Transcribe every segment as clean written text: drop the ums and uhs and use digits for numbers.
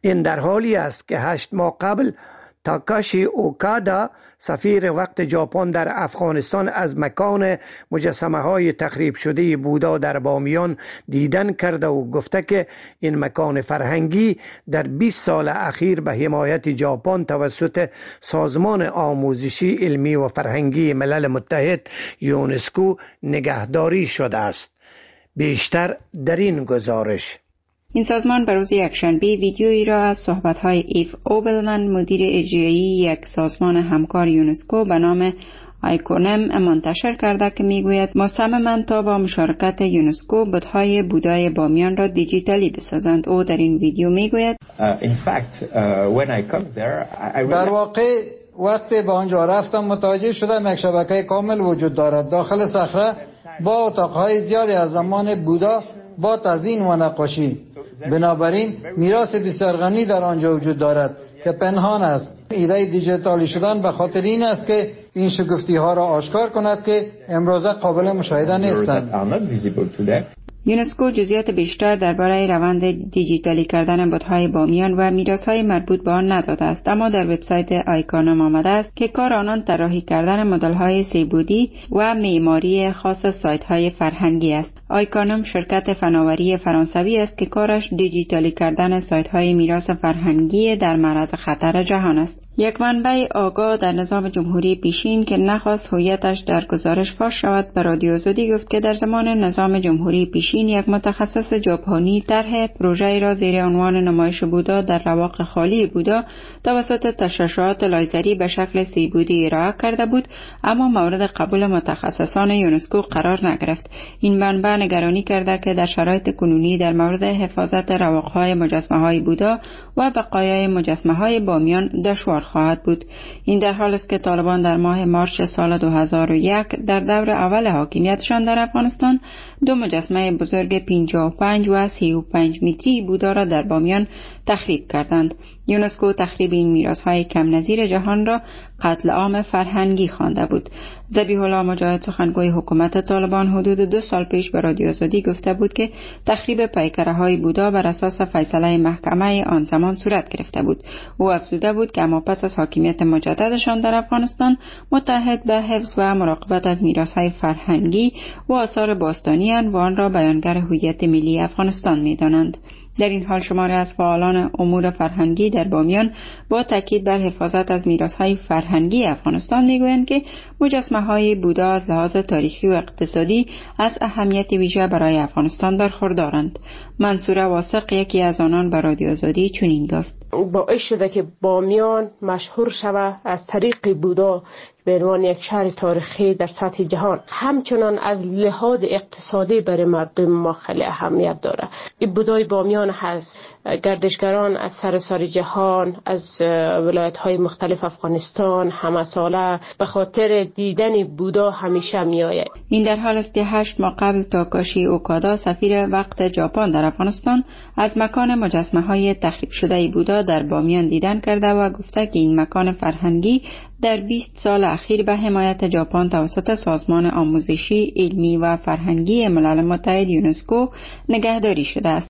این در حالی است که 8 ماه قبل تاکاشی اوکادا سفیر وقت ژاپن در افغانستان از مکان مجسمه های تخریب شده بودا در بامیان دیدن کرده و گفته که این مکان فرهنگی در 20 سال اخیر به حمایت ژاپن توسط سازمان آموزشی علمی و فرهنگی ملل متحد یونسکو نگهداری شده است. بیشتر در این گزارش. این سازمان به روز یکشنبه ویدیویی را از صحبت‌های ایف اوبلمن مدیر اجرایی یک سازمان همکار یونسکو به نام آیکونم منتشر کرده که میگوید مصممند تا با مشارکت یونسکو بت‌های بودای بامیان را دیجیتالی بسازند. او در این ویدیو میگوید در واقع وقتی به آنجا رفتم متوجه شدم یک شبکه کامل وجود دارد. داخل صخره با اتاق‌های زیادی از زمان بودا با تزیین و نقاشی. بنابراین میراث بسیار غنی در آنجا وجود دارد که پنهان است. ایده دیجیتالی شدن به خاطر این است که این شگفتی ها را آشکار کند که امروزه قابل مشاهده نیستند. یونسکو جزئیات بیشتر درباره روند دیجیتالی کردن بت‌های بامیان و میراث‌های مربوط به آن نداده است، اما در وبسایت آیکونم آمده است که کار آنان طراحی کردن مدل‌های سه‌بعدی و معماری خاص سایت‌های فرهنگی است. آیکونم شرکت فناوری فرانسوی است که کارش دیجیتالی کردن سایت‌های میراث فرهنگی در معرض خطر جهان است. یک منبع آگاه در نظام جمهوری پیشین که نخواست هویتش در گزارش فاش شود به رادیو آزادی گفت که در زمان نظام جمهوری پیشین یک متخصص ژاپنی طرح پروژه‌ای را زیر عنوان نمایش بودا در رواق خالی بودا توسط تشعشعات لیزری به شکل سه‌بعدی ارائه کرده بود، اما مورد قبول متخصصان یونسکو قرار نگرفت. این منبع نگرانی کرده که در شرایط کنونی در مورد حفاظت رواق‌های مجسمه‌های بودا و بقایای مجسمه‌های بامیان دشوار خواهد بود. این در حال است که طالبان در ماه مارس سال 2001 در دور اول حاکمیتشان در افغانستان 2 مجسمه بزرگ 55 و 35 متری بودا را در بامیان تخریب کردند. یونسکو تخریب این میراث‌های کم نظیر جهان را قتل عام فرهنگی خوانده بود. ذبیح الله مجاهد سخنگوی حکومت طالبان حدود 2 سال پیش به رادیو آزادی گفته بود که تخریب پیکره‌های بودا بر اساس فیصله محکمه آن زمان صورت گرفته بود. او افزوده بود که اما پس از حاکمیت مجددشان در افغانستان متحد به حفظ و مراقبت از میراث‌های فرهنگی و آثار باستانی و آن را بیانگر هویت ملی افغانستان می‌دانند. در این حال شماری از فعالان امور فرهنگی در بامیان با تاکید بر حفاظت از میراث‌های فرهنگی افغانستان میگویند که مجسمه‌های بودا از لحاظ تاریخی و اقتصادی از اهمیت ویژه برای افغانستان برخوردارند. منصور واثق یکی از آنان به رادیو آزادی چنین گفت: باعث شده که بامیان مشهور شود از طریق بودا به عنوان یک شهر تاریخی در سطح جهان. همچنان از لحاظ اقتصادی برای مردم ما خیلی اهمیت داره. این بودای بامیان هست. گردشگران از سراسر جهان، از ولایت‌های مختلف افغانستان همه ساله به خاطر دیدن بودا همیشه میآید. این در حال است که 8 ماه قبل تاکاشی اوکادا سفیر وقت ژاپن در افغانستان از مکان مجسمه‌های تخریب شده بودا در بامیان دیدن کرده و گفته که این مکان فرهنگی در 20 سال اخیر به حمایت ژاپن توسط سازمان آموزشی علمی و فرهنگی ملل متحد یونسکو نگهداری شده است.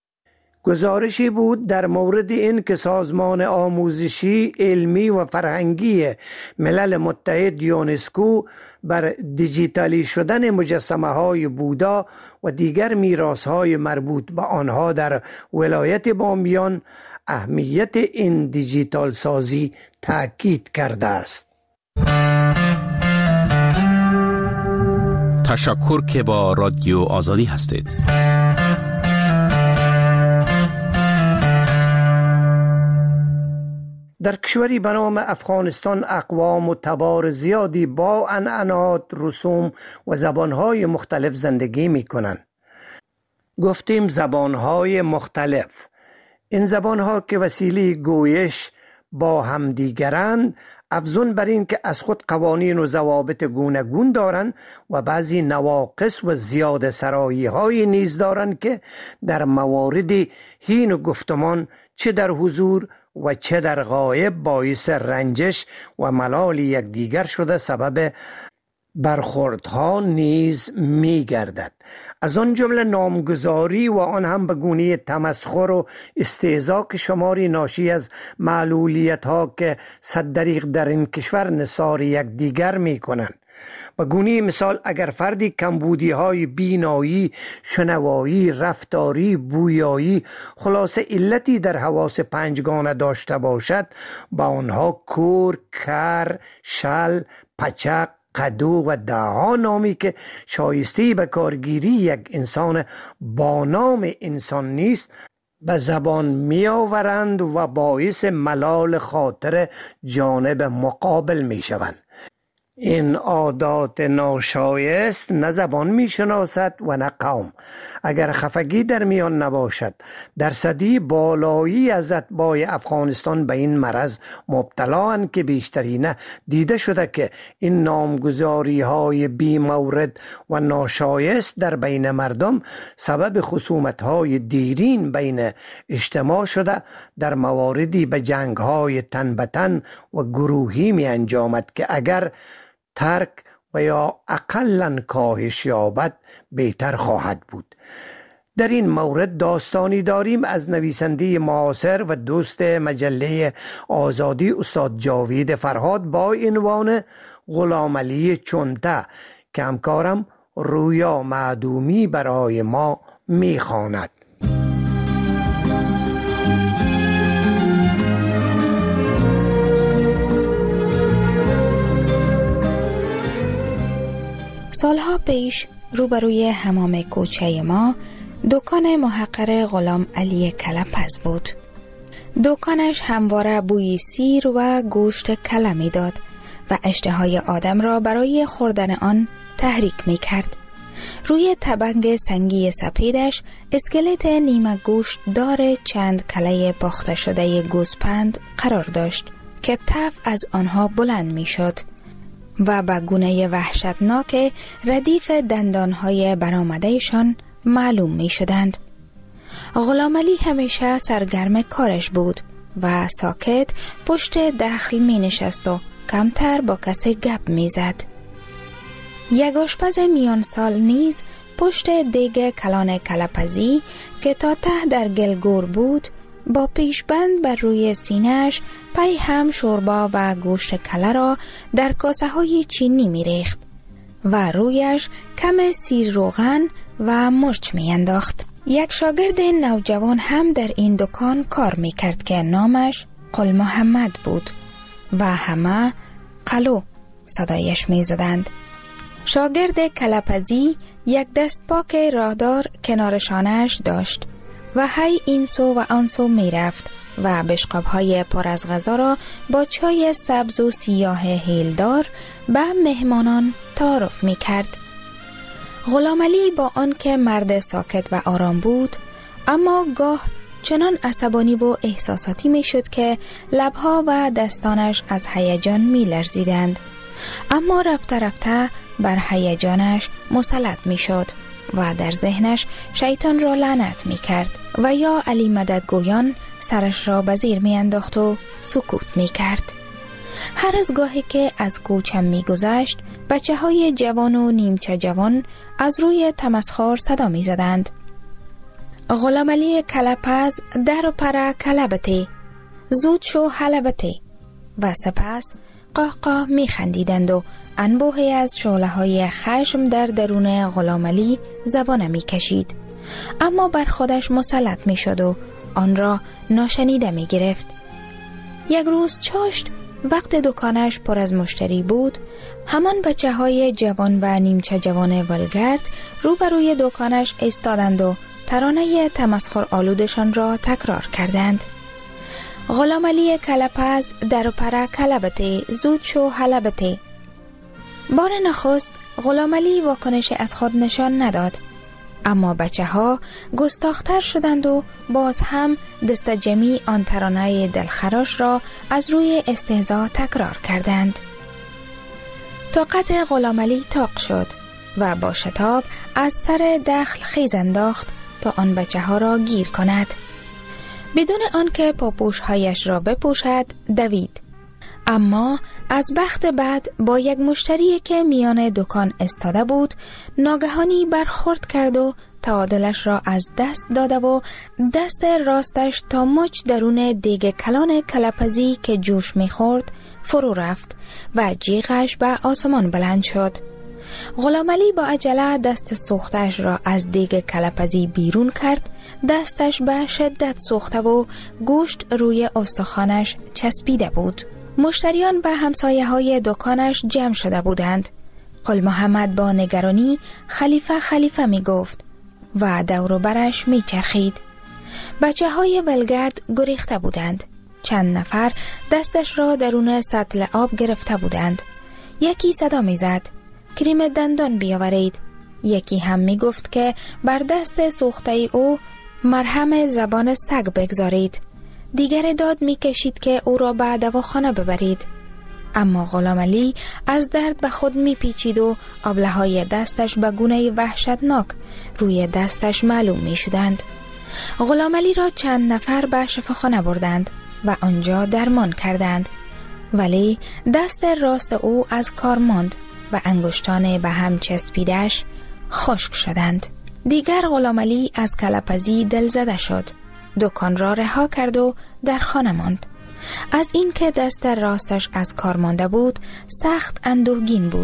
گزارشی بود در مورد این که سازمان آموزشی علمی و فرهنگی ملل متحد یونسکو بر دیجیتالی شدن مجسمه های بودا و دیگر میراث های مربوط به آنها در ولایت بامیان اهمیت این دیجیتال سازی تاکید کرده است. تشکر که با رادیو آزادی هستید. در کشوری به نام افغانستان اقوام و تبار زیادی با عنعنات، رسوم و زبانهای مختلف زندگی می کنند. گفتیم زبانهای مختلف. این زبانها که وسیله گویش با همدیگرند، افزون بر این که از خود قوانین و ضوابط گوناگون دارند و بعضی نواقص و زیاده سرایی های نیز دارند که در موارد هین و گفتمان چه در حضور و چه در غایب باعث رنجش و ملال یکدیگر شده سبب برخوردها نیز می گردد. از آن جمله نامگذاری و آن هم به گونه تمسخر و استهزا که شماری ناشی از معلولیت ها که صد دریغ در این کشور نثار یک دیگر می کنند. به گونه مثال اگر فردی کمبودی های بینایی، شنوایی، رفتاری، بویایی، خلاصه علتی در حواس پنجگانه داشته باشد، با آنها کور، کر، شل، پچق، قدو و دعا نامی که شایسته به کارگیری یک انسان با نام انسان نیست به زبان می آورند و باعث ملال خاطر جانب مقابل می شوند. این عادات ناشایست نه زبان می شناسد و نه قوم. اگر خفگی در میان نباشد، درصدی بالایی از اتباع افغانستان به این مرض مبتلااند که بیشترینه دیده شده که این نامگذاری های بی مورد و ناشایست در بین مردم سبب خصومت های دیرین بین اجتماع شده، در مواردی به جنگ های تن به تن و گروهی می انجامد که اگر ترک و یا اقلاً کاهش یابد بهتر خواهد بود. در این مورد داستانی داریم از نویسنده معاصر و دوست مجله آزادی استاد جاوید فرهاد با عنوان غلامعلی چونته که همکارم رویا معدومی برای ما میخواند. سالها پیش روبروی حمام کوچه ما دکان محقر غلام علی کلپز بود. دکانش همواره بوی سیر و گوشت کله می داد و اشتهای آدم را برای خوردن آن تحریک می کرد. روی تبنگ سنگی سپیدش اسکلت نیمه گوشت دار چند کله پخته شده گوسپند قرار داشت که تف از آنها بلند می شد و به گونه وحشتناک ردیف دندانهای برآمدهشان معلوم می شدند. غلام علی همیشه سرگرم کارش بود و ساکت پشت دخل می نشست و کمتر با کسی گپ می زد. یک آشپز میان سال نیز پشت دیگ کلان کلپزی که تا ته در گلگور بود با پیشبند بر روی سینه‌اش پی هم شوربا و گوشت کله را در کاسه های چینی می ریخت و رویش کم سیر روغن و مرچ می انداخت. یک شاگرد نوجوان هم در این دکان کار می کرد که نامش قل محمد بود و همه قلو صدایش می زدند. شاگرد کلپزی یک دست پاک راهدار کنار شانه‌اش داشت و هی این سو و آن سو می رفت و بشقاب‌های پر از غذا را با چای سبز و سیاه هیلدار به مهمانان تعارف می کرد. غلام علی با آن که مرد ساکت و آرام بود، اما گاه چنان عصبانی و احساساتی می شد که لبها و دستانش از هیجان می لرزیدند، اما رفته رفته بر هیجانش مسلط می شد و در ذهنش شیطان را لعنت می کرد و یا علی مدد گویان سرش را به زیر می انداخت و سکوت می کرد. هر از گاهی که از کوچم می گذشت، بچه های جوان و نیمچه جوان از روی تمسخر صدا می زدند. غلام علی کلپز در و پر کلبتی، زود شو حلبتی، و سپس قاه می خندیدند و انبوهی از شعله های خشم در درون غلام علی زبانه می کشید، اما بر خودش مسلط می شد و آن را ناشنیده می گرفت. یک روز چاشت وقت دکانش پر از مشتری بود، همان بچه های جوان و نیمچه جوان ولگرد روبروی دکانش ایستادند و ترانه تمسخر آلودشان را تکرار کردند. غلام علی کلپز در و پر کلبتی، زود شو حلبتی. بار نخست غلام علی واکنش از خود نشان نداد، اما بچه ها گستاختر شدند و باز هم دست جمعی آن ترانه دلخراش را از روی استهزا تکرار کردند. طاقت غلام علی طاق شد و با شتاب از سر دخل خیز انداخت تا آن بچه ها را گیر کند. بدون آنکه پاپوش هایش را بپوشد دوید اما از بخت بعد با یک مشتری که میان دکان استاده بود ناگهانی برخورد کرد و تعادلش را از دست داده و دست راستش تا مچ درون دیگ کلان کلپزی که جوش میخورد فرو رفت و جیغش به آسمان بلند شد. غلام علی با عجله دست سوختش را از دیگ کلپزی بیرون کرد. دستش به شدت سوخته و گوشت روی استخوانش چسبیده بود. مشتریان و همسایه های دکانش جمع شده بودند. قل محمد با نگرانی خلیفه می گفت و دور و برش می چرخید. بچه های ولگرد گریخته بودند. چند نفر دستش را درون سطل آب گرفته بودند. یکی صدا می زد کریم دندان بیاورید. یکی هم می گفت که بر دست سوخته او مرهم زبان سگ بگذارید. دیگر داد می کشید که او را به دواخانه ببرید. اما غلام علی از درد به خود می پیچید و ابله‌های دستش به گونه وحشتناک روی دستش معلوم می شدند. غلام علی را چند نفر به شفاخانه بردند و آنجا درمان کردند، ولی دست راست او از کار ماند و انگشتان به هم چسبیدش خشک شدند. دیگر غلام علی از کلپزی دل زده شد. دکان را رها کرد و در خانه ماند. از این که دست راستش از کار مانده بود سخت اندوهگین بود.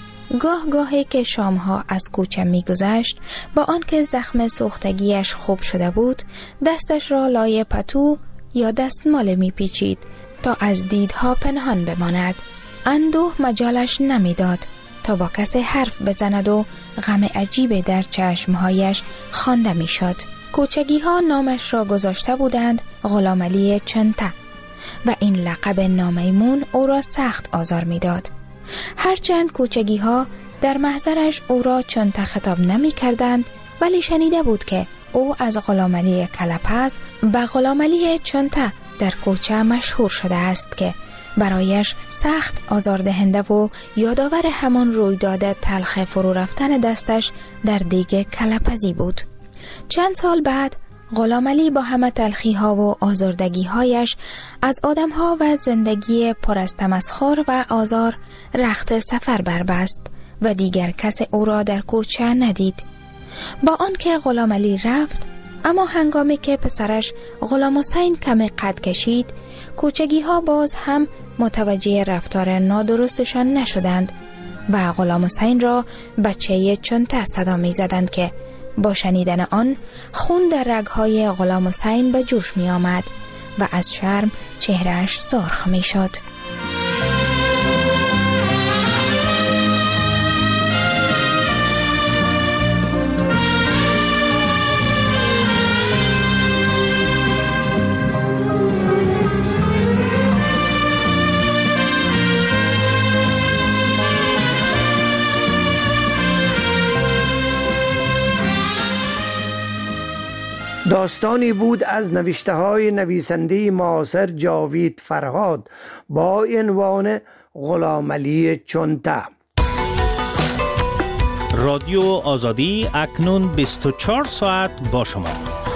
گاهی که شامها از کوچه می گذشت با آنکه زخم سوختگیش خوب شده بود دستش را لای پتو یا دستمال می پیچید تا از دیدها پنهان بماند. اندوه مجالش نمی داد تا با کسی حرف بزند و غم عجیب در چشمهایش خوانده می شد. کوچگی ها نامش را گذاشته بودند غلام علی چنته و این لقب نامیمون او را سخت آزار می داد. هرچند کوچگی ها در محضرش او را چنته خطاب نمی کردند، ولی شنیده بود که او از غلام علی کلپز به غلام علی چنته در کوچه مشهور شده است که برایش سخت آزاردهنده و یادآور همان رویداد تلخ فرو رفتن دستش در دیگ کلپزی بود. چند سال بعد غلام علی با همه تلخی ها و آزردگی هایش از آدم ها و زندگی پر از تمسخر و آزار رخت سفر بربست و دیگر کس او را در کوچه ندید. با آنکه غلام علی رفت، اما هنگامی که پسرش غلام حسین کمی قد کشید کوچگی ها باز هم متوجه رفتار نادرستشان نشدند و غلام حسین را بچه چنته صدا می زدند که با شنیدن آن خون در رگهای غلام حسین به جوش می آمد و از شرم چهرهش سرخ می شد. داستانی بود از نوشته های نویسنده معاصر جاوید فرهاد با عنوان غلام علی چنته. رادیو آزادی اکنون 24 ساعت با شما.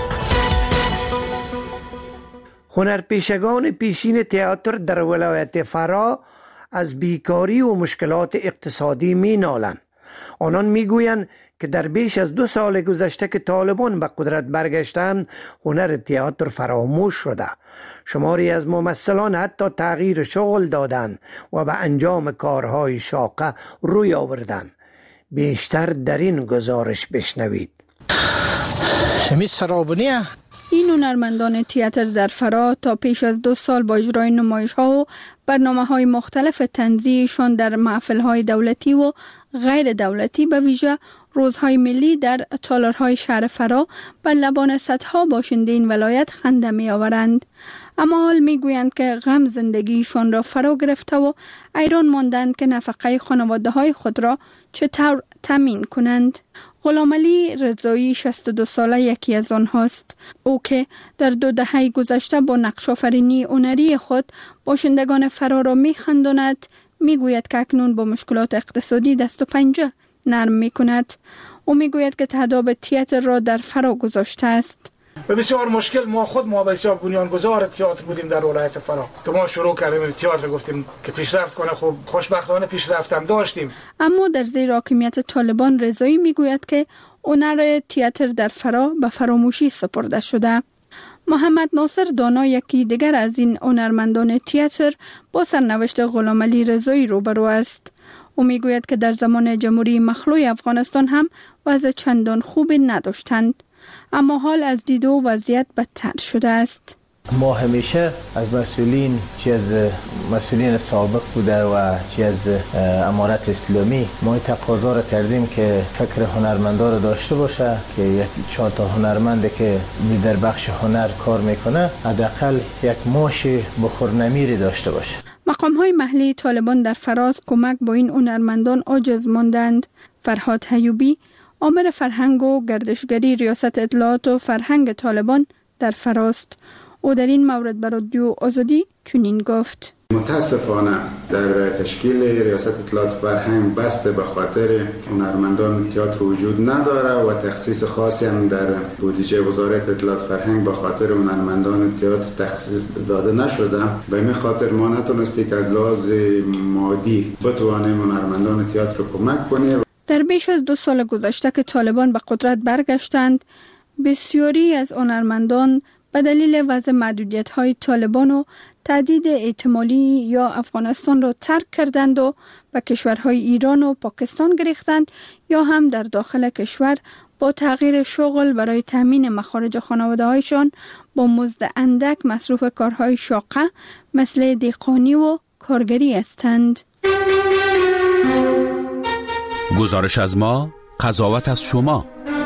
هنرپیشگان پیشین تئاتر در ولایت فرا از بیکاری و مشکلات اقتصادی می نالند. آنان می گویند که در بیش از 2 سال گذشته که طالبان به قدرت برگشتن هنر تئاتر فراموش شده. شماری از ممثلان حتی تغییر شغل دادن و به انجام کارهای شاقه روی آوردن. بیشتر در این گزارش بشنوید. این هنرمندان تئاتر در فرا تا پیش از 2 سال با اجرای نمایش‌ها و برنامه‌های مختلف تنزیهشان در محفل‌های دولتی و غیر دولتی به ویژه روزهای ملی در تالارهای شهر فرا بر لبان صدها باشنده این ولایت خنده می آورند. اما حال می گویند که غم زندگیشان را فرا گرفته و ایران ماندند که نفقه خانواده های خود را چطور تامین کنند. غلام علی رضایی 62 ساله یکی از آنهاست. او که در 2 دهه گذشته با نقش آفرینی هنری خود باشندگان فرا را می خنداند، می گوید که اکنون با مشکلات اقتصادی دست و پنجه نرم می کند. او می گوید که تهداب تئاتر را در فرا گذاشته است. و بسیار مشکل. ما بسیار بنیانگذار تئاتر بودیم در ولایت فرا که ما شروع کردیم تئاتر، گفتیم که پیشرفت کنه. خب خوشبختانه پیشرفت هم داشتیم. اما در زیر حاکمیت طالبان رضایی میگوید که هنر تئاتر در فرا به فراموشی سپرده شده. محمد ناصر دانا، یکی دیگر از این هنرمندان تئاتر، با سرنوشت غلام علی رضایی روبرو است. او میگوید که در زمان جمهوری مخلوع افغانستان هم وضع چندان خوبی نداشتند، اما حال از دید و وضعیت بدتر شده است. ما همیشه از مسئولین، چی از مسئولین سابق بوده و چی از امارت اسلامی، ما تقاضا را کردیم که فکر هنرمندا را داشته باشه که یک 4 تا هنرمنده که در بخش هنر کار میکنه حداقل یک معاش بخورنمیری داشته باشه. مقام‌های محلی طالبان در فراز کمک با این هنرمندان عاجز ماندند. فرهاد حیوبی، آمر فرهنگ و گردشگری ریاست اطلاعات و فرهنگ طالبان در فراست. او در این مورد بر رادیو آزادی چنین گفت: متاسفانه در تشکیل ریاست اطلاعات فرهنگ بسته به خاطر هنرمندان تئاتر وجود نداره و تخصیص خاصی هم در بودجه وزارت اطلاعات فرهنگ به خاطر هنرمندان تئاتر تخصیص داده نشده. به این خاطر ما نتونستیم که از لحاظ مادی بتوانیم هنرمندان تئاتر رو کمک کنیم. در بیش از 2 سال گذشته که طالبان به قدرت برگشتند، بسیاری از هنرمندان به دلیل وضع محدودیت‌های طالبان و تهدید احتمالی یا افغانستان را ترک کردند و به کشورهای ایران و پاکستان گریختند یا هم در داخل کشور با تغییر شغل برای تامین مخارج خانواده‌هایشان با مزد اندک مصروف کارهای شاقه مثل دهقانی و کارگری هستند. گزارش از ما، قضاوت از شما.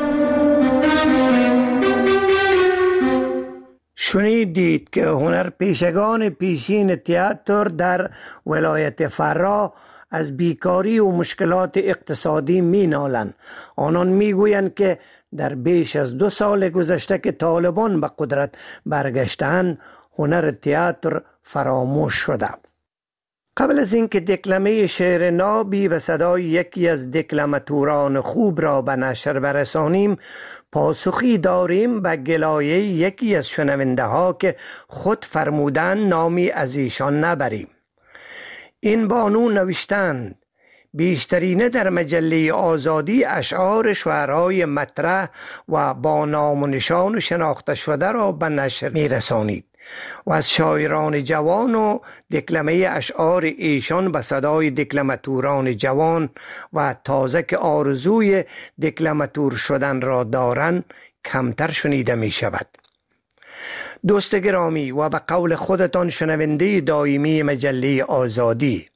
شنیدید که هنرپیشگان پیشین تئاتر در ولایت فرا از بیکاری و مشکلات اقتصادی می نالند. آنان می گویند که در بیش از 2 سال گذشته که طالبان به قدرت برگشتند، هنر تئاتر فراموش شده. قبل از اینکه دکلمه شعر نابی به صدای یکی از دکلماتوران خوب را به نشر برسانیم، پاسخی داریم به گلایه یکی از شنونده ها که خود فرمودن نامی از ایشان نبریم. این بانو نوشتند: بیشترینه در مجله آزادی اشعار شعرهای مطرح و با نام و نشان شناخته شده را به نشر می رسانید و از شاعران جوان و دکلمه اشعار ایشان به صدای دکلماتوران جوان و تازه که آرزوی دکلماتور شدن را دارند کمتر شنیده می شود. دوست گرامی و به قول خودتان شنونده دائمی مجله آزادی،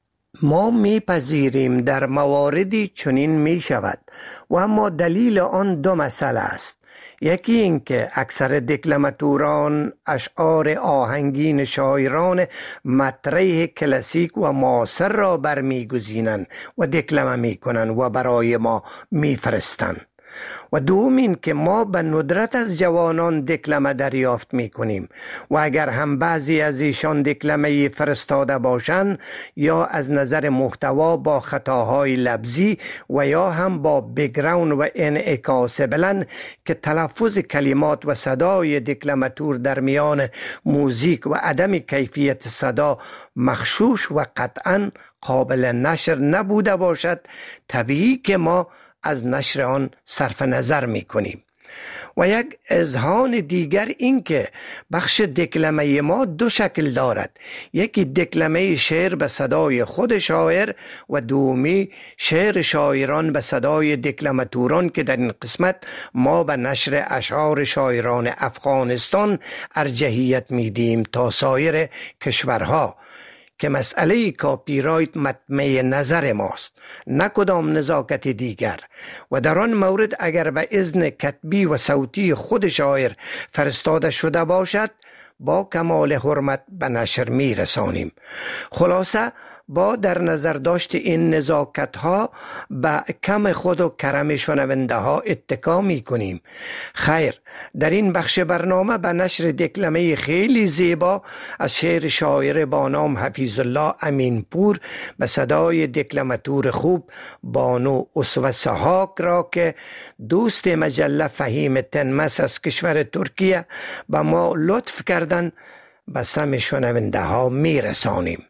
ما میپذیریم در مواردی چنین می شود و اما دلیل آن 2 مسئله است. یکی این که اکثر دکلماتوران اشعار آهنگین شاعران مطرح کلاسیک و معاصر را برمیگزینند و دکلمه میکنند و برای ما میفرستند. و دوم این که ما به ندرت از جوانان دکلمه دریافت میکنیم و اگر هم بعضی از ایشان دکلمه فرستاده باشند یا از نظر محتوا با خطاهای لفظی و یا هم با بگراوند و انعکاس بلند که تلفظ کلمات و صدای دکلماتور در میان موزیک و عدم کیفیت صدا مغشوش و قطعا قابل نشر نبوده باشد، طبیعی که ما از نشر آن صرف نظر می کنیم. و یک اذهان دیگر این که بخش دکلمه ما 2 شکل دارد: یکی دکلمه شعر به صدای خود شاعر و دومی شعر شاعران به صدای دکلماتوران که در این قسمت ما به نشر اشعار شاعران افغانستان ارجحیت میدیم تا سایر کشورها که مسئله کاپی رایت مطمع نظر ماست، نه کدام نزاکت دیگر. و در آن مورد اگر به اذن کتبی و صوتی خود شاعر فرستاده شده باشد با کمال حرمت به نشر می رسانیم. خلاصه با در نظر داشت این نزاکت ها به کم خود و کرم شنونده ها اتکا می کنیم. خیر، در این بخش برنامه به نشر دکلمه خیلی زیبا از شعر شاعر با نام حفیظ الله امینپور به صدای دکلماتور خوب بانو اسوه سحاک را که دوست مجله فهیم تنمس از کشور ترکیه به ما لطف کردن به سم شنونده ها می رسانیم.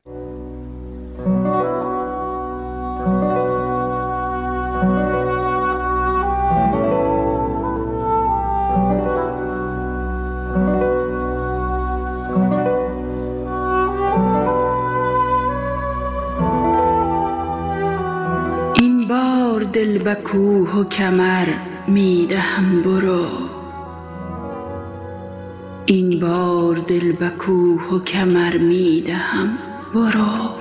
این بار دل به کوه و کمر می دهم برو، این بار دل به کوه و کمر می دهم برو،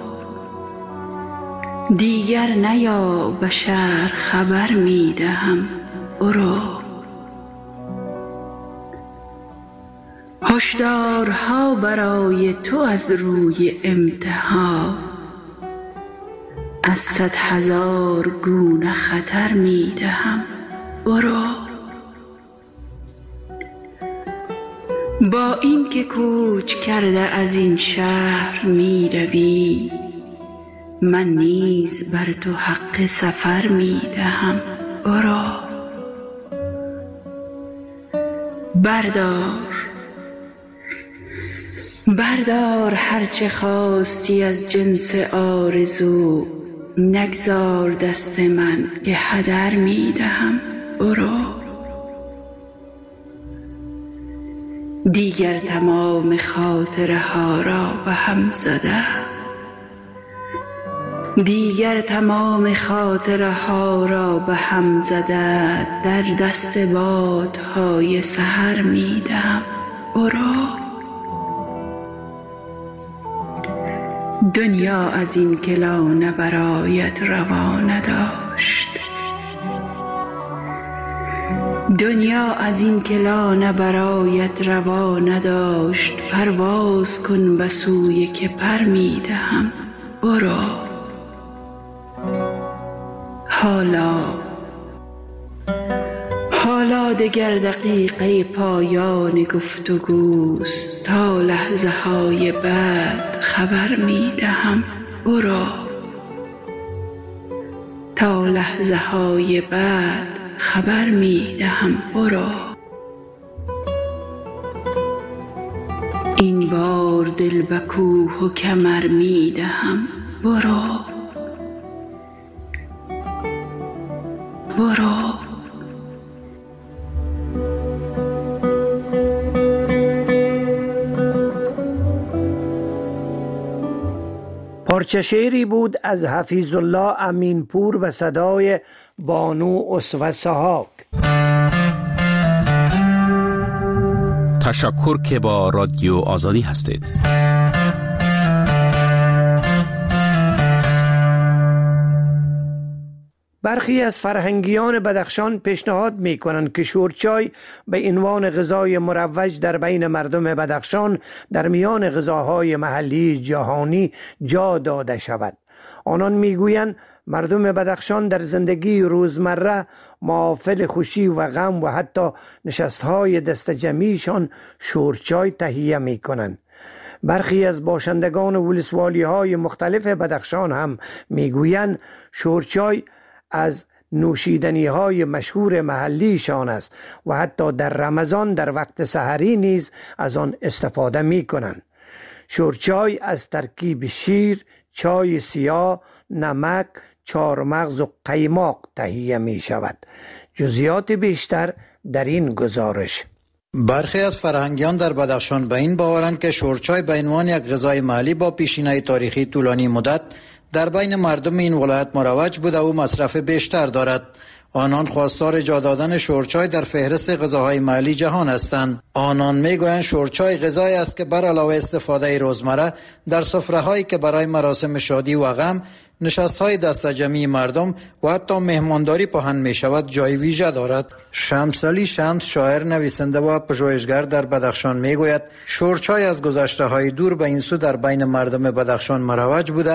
دیگر نیا به شهر خبر می دهم برو. هشدارها برای تو از روی امتحان، از 100,000 گونه خطر می دهم برو. با این که کوچ کرده از این شهر می روی، من نیز بر تو حق سفر می دهم برو. بردار هرچه خواستی از جنس آرزو، نگذار دست من که هدر می دهم برو. دیگر تمام خاطره ها را به هم زده، دیگر تمام خاطره ها را به هم زده، در دست بادهای سحر می دهم برو. دنیا از این که لانه برایت روا نداشت، دنیا از این که لانه برایت روا نداشت، پرواز کن به سوی که پر می دهم برو. حالا دگر دقیقه پایان گفتگوست، تا لحظه های بعد خبر می دهم برو، تا لحظه های بعد خبر می دهم برو. این بار دل به کوه و کمر می دهم برو برو. پارچه شعری بود از حفیظ الله امینپور به صدای بانو اسوه سحاک. تشکر که با رادیو آزادی هستید. برخی از فرهنگیان بدخشان پیشنهاد می کنند که شورچای به عنوان غذای مروج در بین مردم بدخشان در میان غذاهای محلی جهانی جا داده شود. آنان می گویند مردم بدخشان در زندگی روزمره محافل خوشی و غم و حتی نشستهای دست جمعیشان شورچای تهیه می کنند. برخی از باشندگان ولسوالی های مختلف بدخشان هم می گویند شورچای از نوشیدنی های مشهور محلیشان است و حتی در رمضان در وقت سحری نیز از آن استفاده می کنند. شورچای از ترکیب شیر، چای سیاه، نمک، چارمغز و قیماق تهیه می شود. جزئیات بیشتر در این گزارش. برخی از فرهنگیان در بدخشان به این باورند که شورچای به عنوان یک غذای محلی با پیشینه تاریخی طولانی مدت در بین مردم این ولایت مروج بوده و مصرف بیشتر دارد. آنان خواستار ایجاد دادن شورچای در فهرست غذاهای محلی جهان هستند. آنان میگویند شورچای غذایی است که بر علاوه استفاده روزمره در سفره‌هایی که برای مراسم شادی و غم، نشست‌های دست جمعی مردم و حتی مهمانداری پهن می شود جای ویژه دارد. شمس علی شمس، شاعر، نویسنده و پژوهشگر در بدخشان میگوید شورچای از گذشته‌های دور به این سو در بین مردم بدخشان مروج بوده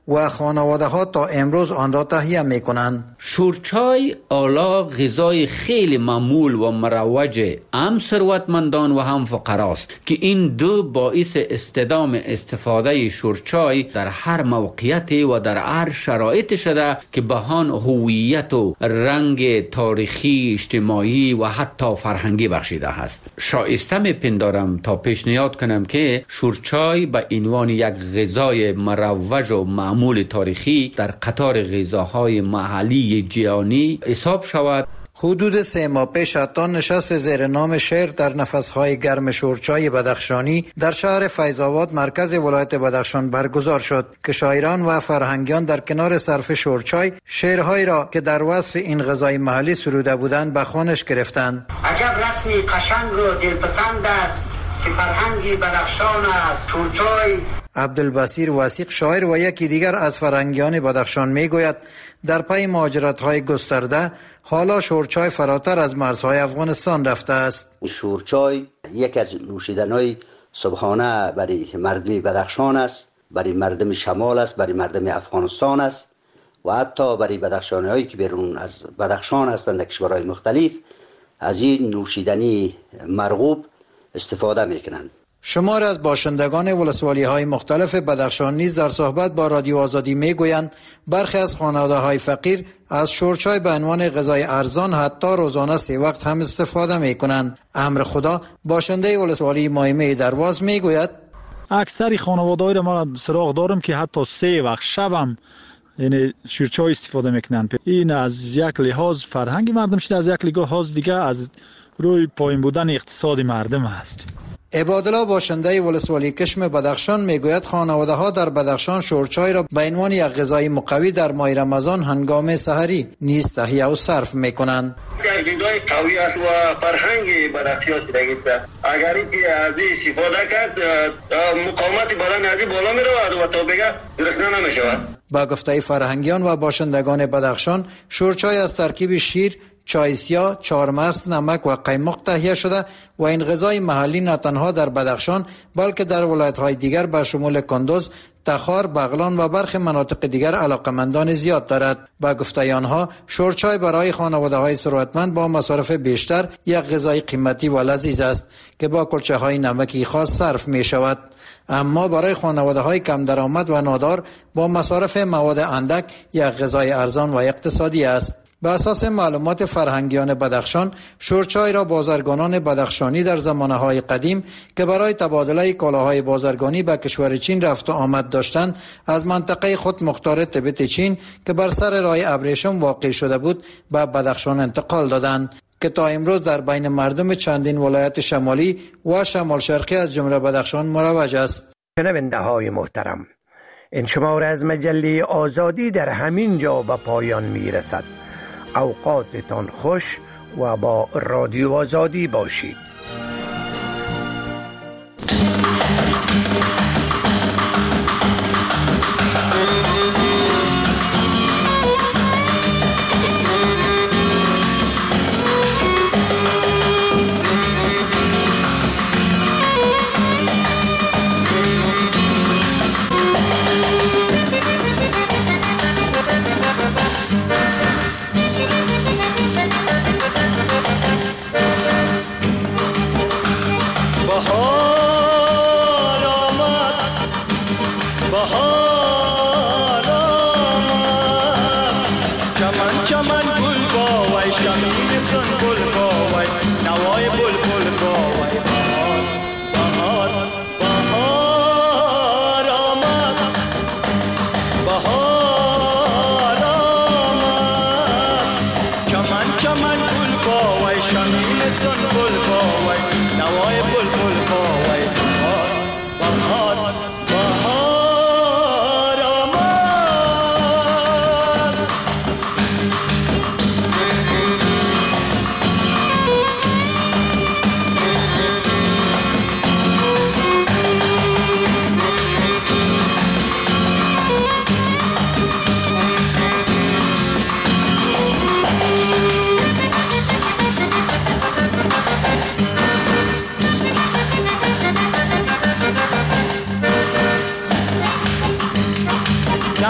و خانواده ها تا امروز آن را تهیه می کنند. شورچای آلا غذای خیلی معمول و مروج هم ثروتمندان و هم فقراست که این دو باعث استدام استفاده شورچای در هر موقعیتی و در هر شرایط شده که بهان هویت و رنگ تاریخی، اجتماعی و حتی فرهنگی بخشیده است. شایسته میپندارم تا پیشنهاد کنم که شورچای به عنوان یک غذای مروج و معمول تاریخی در قطار غذاهای محلی جهانی حساب شود. حدود 3 ماه پیش حتی نشست زیر نام شعر در نفسهای گرم شورچای بدخشانی در شهر فیض‌آباد مرکز ولایت بدخشان برگزار شد که شاعران و فرهنگیان در کنار صرف شورچای شعرهایی را که در وصف این غذای محلی سروده بودند به خوانش گرفتند. عجب رسمی قشنگ و دلپسند است که فرهنگی بدخشان است. شورچای عبدالبصیر وثیق شاعر و یکی دیگر از فرهنگیان بدخشان میگوید در پی مهاجرت‌های گسترده حالا شورچای فراتر از مرزهای افغانستان رفته است. شورچای یک از نوشیدن‌های صبحانه برای مردم بدخشان است، برای مردم شمال است، برای مردم افغانستان است و حتی برای بدخشانی‌هایی که بیرون از بدخشان هستند در کشورهای مختلف از این نوشیدنی مرغوب استفاده میکنند. شمار از باشندگان ولسوالی‌های مختلف بدخشان نیز در صحبت با رادیو آزادی میگویند برخی از خانواده‌های فقیر از شورچای به عنوان غذای ارزان حتی روزانه 3 وقت هم استفاده میکنند. امر خدا باشنده ولسوالی مایمه درواز میگوید اکثر خانواده‌های را ما سراغ دارم که حتی 3 وقت شبم یعنی شورچای استفاده میکنند. این از یک لحاظ فرهنگی مردم شده، از یک لحاظ دیگه از روی پایین بودن اقتصاد مردم است. عبادالله باشنده ولسوالی کشم بدخشان میگوید خانواده ها در بدخشان شورچای را به عنوان یک غذای مقوی در ماه رمضان هنگام سحری نیز تهیه و صرف میکنند. یک غذای قوی است و فرهنگ بدخشان دیگه اگر اینکه از استفاده کرد مقاومت بدن از بالا میره و تا بگه گرسنه نمیشود. با گفته فرهنگیان و باشندگان بدخشان شورچای از ترکیب شیر، چای سیاه، چهارمغز، نمک و قیمق تهیه شده و این غذای محلی نه تنها در بدخشان بلکه در ولایت‌های دیگر به شمول کندوز، تخار، بغلان و برخی مناطق دیگر علاقمندان زیاد دارد. با گفته آنها شورچای برای خانواده‌های ثروتمند با مصارف بیشتر یک غذای قیمتی و لذیذ است که با کلچه‌های نمکی خاص صرف می شود. اما برای خانواده‌های کم درآمد و نادار با مصارف مواد اندک یک غذای ارزان و اقتصادی است. به اساس معلومات فرهنگیان بدخشان شورچای را بازرگانان بدخشانی در زمانه‌های قدیم که برای تبادله کالاهای بازرگانی به کشور چین رفت و آمد داشتند از منطقه خود مختار تبت چین که بر سر راه ابریشم واقع شده بود به بدخشان انتقال دادند که تا امروز در بین مردم چندین ولایت شمالی و شمال شرقی از جمله بدخشان مروج است. شنونده‌های محترم، این شماره از مجله آزادی در همین جا به پایان میرسد. اوقاتتان خوش و با رادیو آزادی باشید.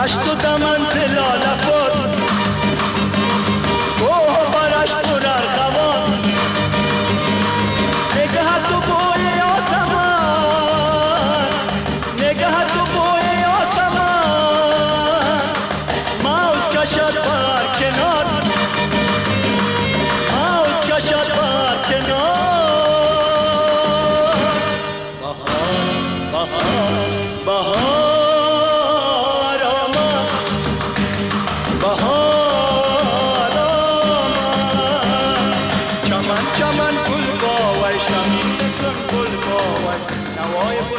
دشت و دمن زلال بود کوه برش پر ارغوان نگه تو بوی آسمان نگه تو بوی آسمان موج کشد بر کنار موج کشد بر کنار بهار بهار بهار